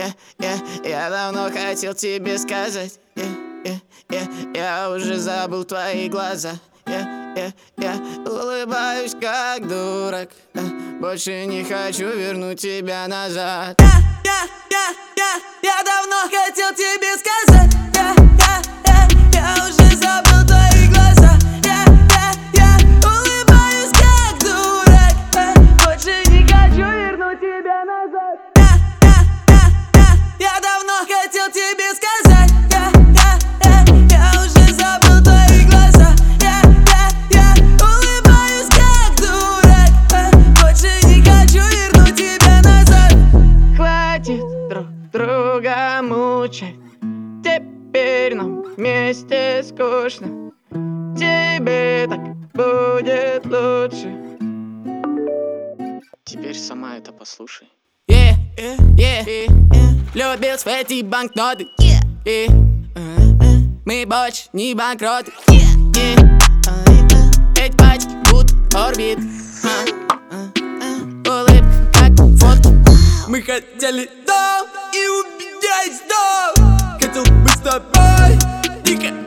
Я давно хотел тебе сказать, я уже забыл твои глаза. Я улыбаюсь как дурак, больше не хочу вернуть тебя назад. Я давно хотел тебе сказать, я уже забыл твои глаза. Я улыбаюсь как дурак, больше не хочу вернуть тебя назад. Я давно хотел тебе сказать, я уже забыл твои глаза. Я улыбаюсь как дурак, больше не хочу вернуть тебя назад. Хватит друг друга мучать, теперь нам вместе скучно. Тебе так будет лучше. Теперь сама это послушай. Любил эти банкноты, мы больше не банкроты. Эти пачки будто орбит, улыбка как фото. Мы хотели дом и убедились дом. Хотел быть с тобой, никогда